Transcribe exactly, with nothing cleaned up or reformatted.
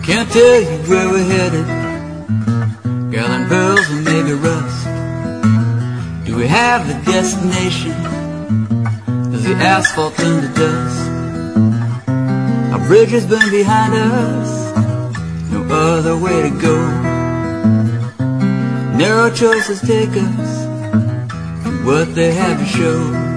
Can't tell you where we're headed, gathering pearls and maybe rust. Do we have a destination? Does the asphalt turn to dust? Our bridge has been behind us, no other way to go. Narrow choices take us to what they have to show.